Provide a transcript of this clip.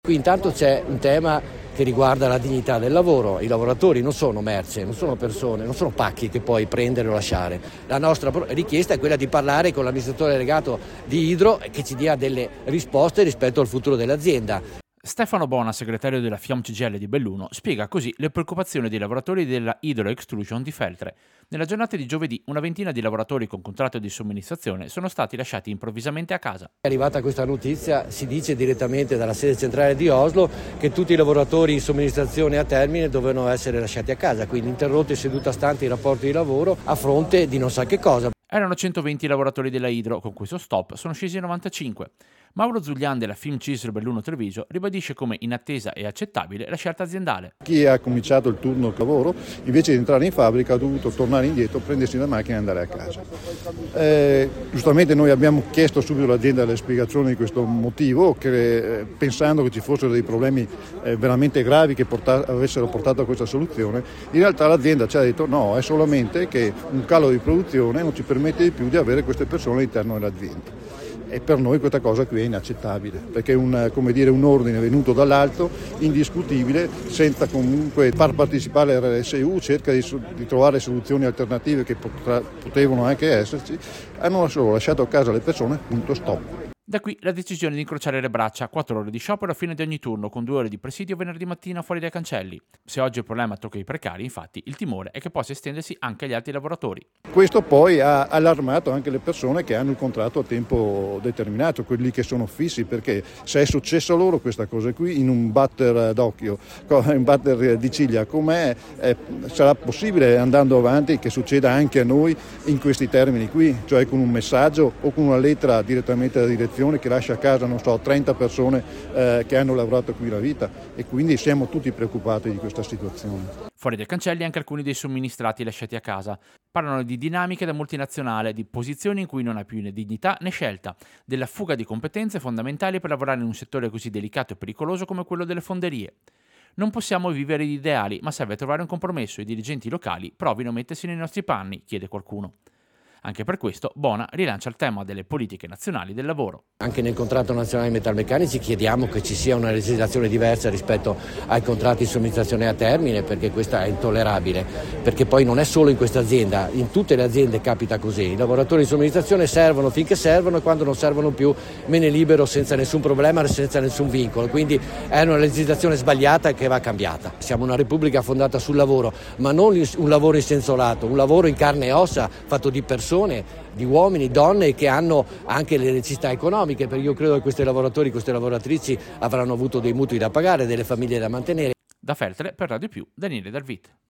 Qui intanto c'è un tema che riguarda la dignità del lavoro. I lavoratori non sono merce, non sono persone, non sono pacchi che puoi prendere o lasciare. La nostra richiesta è quella di parlare con l'amministratore delegato di Idro che ci dia delle risposte rispetto al futuro dell'azienda. Stefano Bona, segretario della FIOM CGIL di Belluno, spiega così le preoccupazioni dei lavoratori della Hydro Extrusion di Feltre. Nella giornata di giovedì una ventina di lavoratori con contratto di somministrazione sono stati lasciati improvvisamente a casa. È arrivata questa notizia, si dice direttamente dalla sede centrale di Oslo che tutti i lavoratori in somministrazione a termine dovevano essere lasciati a casa, quindi interrotti seduta stante i rapporti di lavoro a fronte di non sa che cosa. Erano 120 lavoratori della Hydro, con questo stop sono scesi a 95. Mauro Zuglian della FIM CISL Belluno Treviso ribadisce come inattesa e accettabile la scelta aziendale. Chi ha cominciato il turno lavoro, invece di entrare in fabbrica, ha dovuto tornare indietro, prendersi la macchina e andare a casa. Giustamente noi abbiamo chiesto subito all'azienda le spiegazioni di questo motivo, pensando che ci fossero dei problemi veramente gravi che avessero portato a questa soluzione. In realtà l'azienda ci ha detto no, è solamente che un calo di produzione non ci permette di più di avere queste persone all'interno dell'azienda. E per noi questa cosa qui è inaccettabile, perché è un ordine venuto dall'alto, indiscutibile, senza comunque far partecipare l'RSU, cerca di trovare soluzioni alternative che potevano anche esserci, hanno solo lasciato a casa le persone, punto, stop. Da qui la decisione di incrociare le braccia, 4 ore di sciopero a fine di ogni turno, con 2 ore di presidio venerdì mattina fuori dai cancelli. Se oggi il problema tocca i precari, infatti, il timore è che possa estendersi anche agli altri lavoratori. Questo poi ha allarmato anche le persone che hanno il contratto a tempo determinato, quelli che sono fissi, perché se è successo loro questa cosa qui in un batter d'occhio, in un batter di ciglia com'è, sarà possibile andando avanti che succeda anche a noi in questi termini qui, cioè con un messaggio o con una lettera direttamente alla direzione che lascia a casa, 30 persone che hanno lavorato qui la vita, e quindi siamo tutti preoccupati di questa situazione. Fuori dai cancelli anche alcuni dei somministrati lasciati a casa. Parlano di dinamiche da multinazionale, di posizioni in cui non hai più né dignità né scelta, della fuga di competenze fondamentali per lavorare in un settore così delicato e pericoloso come quello delle fonderie. Non possiamo vivere di ideali, ma serve trovare un compromesso e i dirigenti locali provino a mettersi nei nostri panni, chiede qualcuno. Anche per questo Bona rilancia il tema delle politiche nazionali del lavoro. Anche nel contratto nazionale dei metalmeccanici chiediamo che ci sia una legislazione diversa rispetto ai contratti di somministrazione a termine, perché questa è intollerabile, perché poi non è solo in questa azienda, in tutte le aziende capita così. I lavoratori di somministrazione servono finché servono e quando non servono più me ne libero senza nessun problema, senza nessun vincolo, quindi è una legislazione sbagliata che va cambiata. Siamo una repubblica fondata sul lavoro, ma non un lavoro in senso lato, un lavoro in carne e ossa fatto di persone, di uomini, donne che hanno anche le necessità economiche, perché io credo che questi lavoratori, queste lavoratrici avranno avuto dei mutui da pagare, delle famiglie da mantenere. Da Feltre per Radio Più, Daniele Dalvit.